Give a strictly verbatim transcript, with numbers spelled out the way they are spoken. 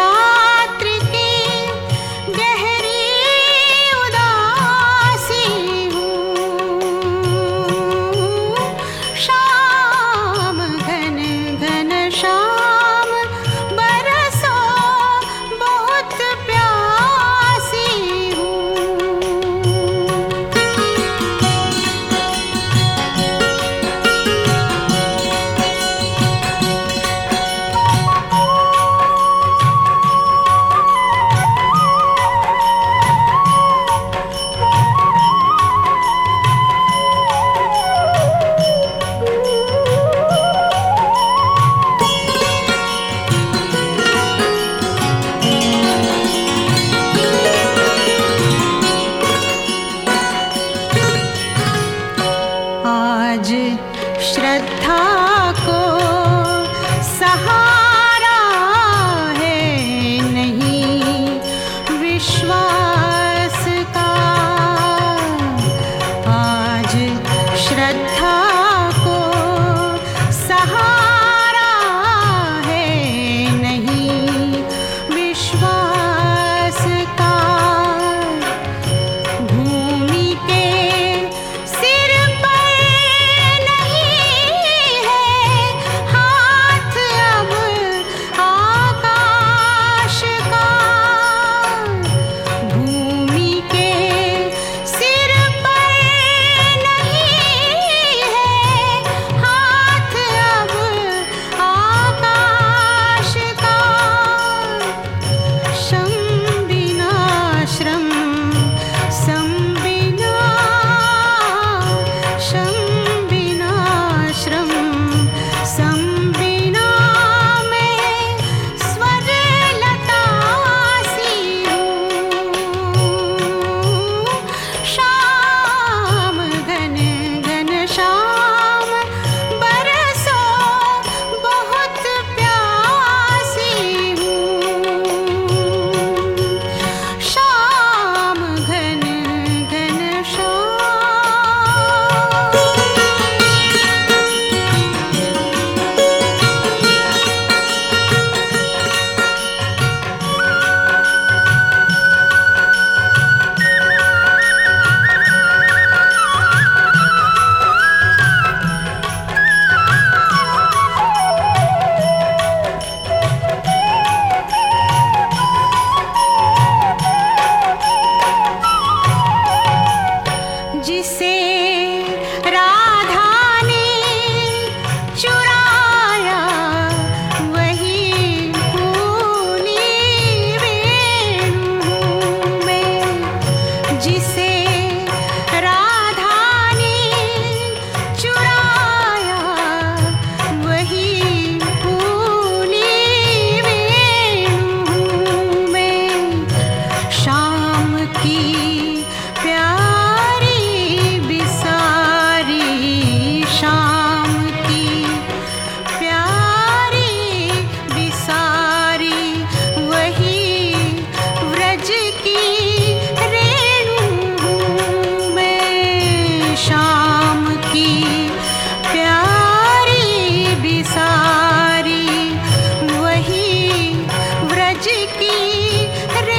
रात्रि की गहरी उदासी हूँ। शाम घन घन शाम बरसों बहुत प्यासी हूँ। आज श्रद्धा को सहारा है नहीं विश्वास का। आज श्रद्धा को सहारा है नहीं विश्वास का। भूमि के सिर पर नहीं है हाथ अब आकाश का। भूमि के सिर पर नहीं है हाथ अब आकाश का। शम बिना श्रम सम बिना शम बिना श्रम सम बिना मैं स्वर लता सी हूँ। शाम घन घन शाम बरसों बहुत प्यासी हूँ। शाम घन घन शाम। जिसे राधा ने चुराया वही भूली वेणु में। जिसे राधा ने चुराया वही भूली वेणु में। शाम की प्यारी बिसारी शाम की प्यारी बिसारी वही व्रज की रेणु में। शाम की प्यारी बिसारी वही व्रज की रेणु